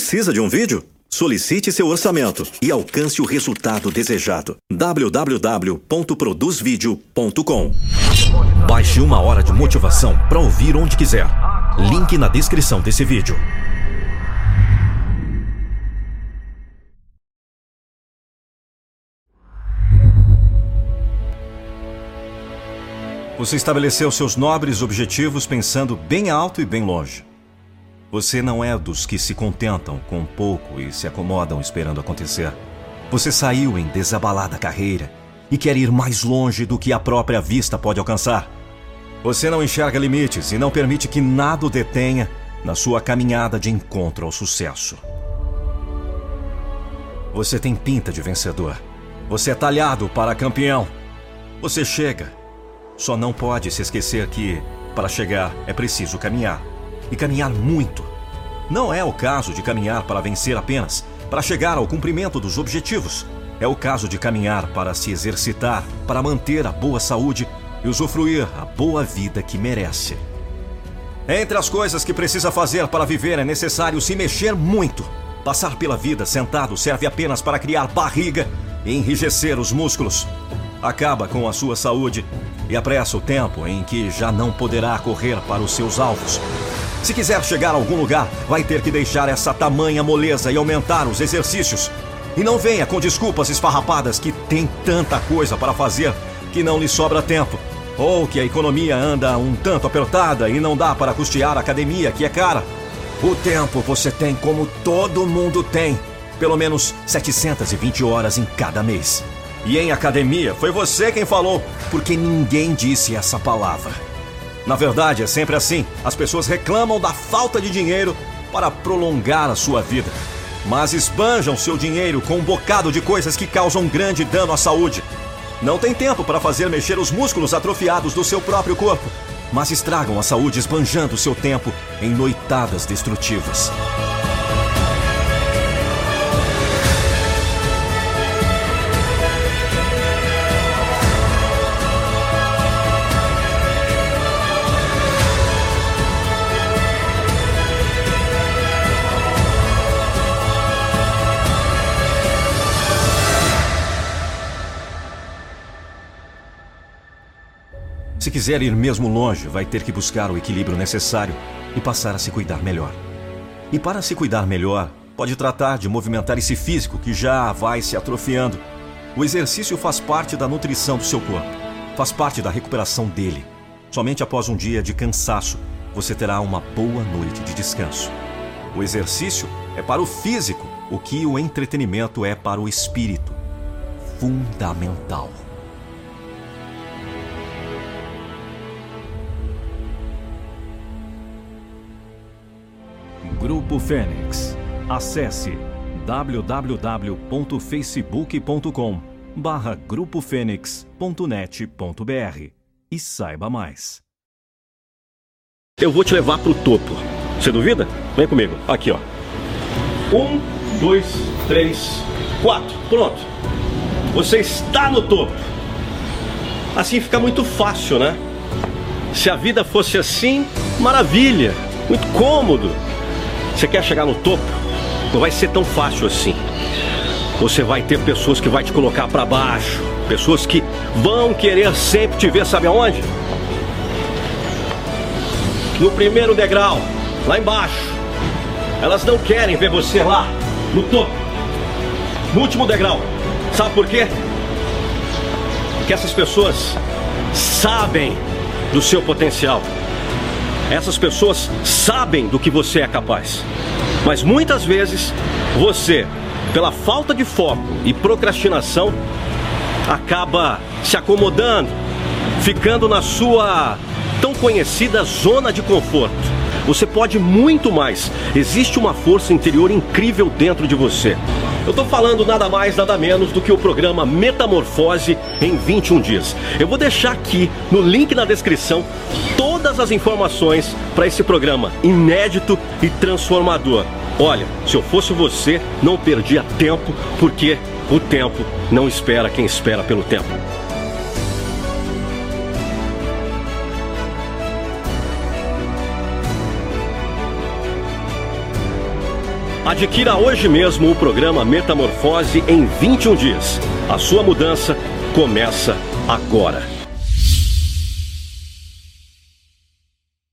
Precisa de um vídeo? Solicite seu orçamento e alcance o resultado desejado. www.produzvideo.com. Baixe 1 hora de motivação para ouvir onde quiser. Link na descrição desse vídeo. Você estabeleceu seus nobres objetivos pensando bem alto e bem longe. Você não é dos que se contentam com pouco e se acomodam esperando acontecer. Você saiu em desabalada carreira e quer ir mais longe do que a própria vista pode alcançar. Você não enxerga limites e não permite que nada o detenha na sua caminhada de encontro ao sucesso. Você tem pinta de vencedor. Você é talhado para campeão. Você chega. Só não pode se esquecer que, para chegar, é preciso caminhar. E caminhar muito. Não é o caso de caminhar para vencer apenas, para chegar ao cumprimento dos objetivos. É o caso de caminhar para se exercitar, para manter a boa saúde e usufruir a boa vida que merece. Entre as coisas que precisa fazer para viver é necessário se mexer muito. Passar pela vida sentado serve apenas para criar barriga e enrijecer os músculos. Acaba com a sua saúde e apressa o tempo em que já não poderá correr para os seus alvos. Se quiser chegar a algum lugar, vai ter que deixar essa tamanha moleza e aumentar os exercícios. E não venha com desculpas esfarrapadas que tem tanta coisa para fazer que não lhe sobra tempo. Ou que a economia anda um tanto apertada e não dá para custear a academia, que é cara. O tempo você tem como todo mundo tem. Pelo menos 720 horas em cada mês. E em academia foi você quem falou, porque ninguém disse essa palavra. Na verdade, é sempre assim. As pessoas reclamam da falta de dinheiro para prolongar a sua vida. Mas esbanjam seu dinheiro com um bocado de coisas que causam grande dano à saúde. Não tem tempo para fazer mexer os músculos atrofiados do seu próprio corpo, mas estragam a saúde esbanjando seu tempo em noitadas destrutivas. Se quiser ir mesmo longe, vai ter que buscar o equilíbrio necessário e passar a se cuidar melhor. E para se cuidar melhor, pode tratar de movimentar esse físico que já vai se atrofiando. O exercício faz parte da nutrição do seu corpo, faz parte da recuperação dele. Somente após um dia de cansaço, você terá uma boa noite de descanso. O exercício é para o físico, o que o entretenimento é para o espírito. Fundamental. Grupo Fênix. Acesse www.facebook.com/grupofenix.net.br e saiba mais. Eu vou te levar pro topo. Você duvida? Vem comigo. Aqui, ó. 1, 2, 3, 4. Pronto. Você está no topo. Assim fica muito fácil, né? Se a vida fosse assim, maravilha. Muito cômodo. Você quer chegar no topo? Não vai ser tão fácil assim. Você vai ter pessoas que vai te colocar para baixo, pessoas que vão querer sempre te ver, sabe aonde? No primeiro degrau, lá embaixo. Elas não querem ver você lá, no topo. No último degrau. Sabe por quê? Porque essas pessoas sabem do seu potencial. Essas pessoas sabem do que você é capaz. Mas muitas vezes, você, pela falta de foco e procrastinação, acaba se acomodando, ficando na sua tão conhecida zona de conforto. Você pode muito mais. Existe uma força interior incrível dentro de você. Eu estou falando nada mais, nada menos do que o programa Metamorfose em 21 dias. Eu vou deixar aqui no link na descrição todas as informações para esse programa inédito e transformador. Olha, se eu fosse você, não perdia tempo, porque o tempo não espera quem espera pelo tempo. Adquira hoje mesmo o programa Metamorfose em 21 dias. A sua mudança começa agora.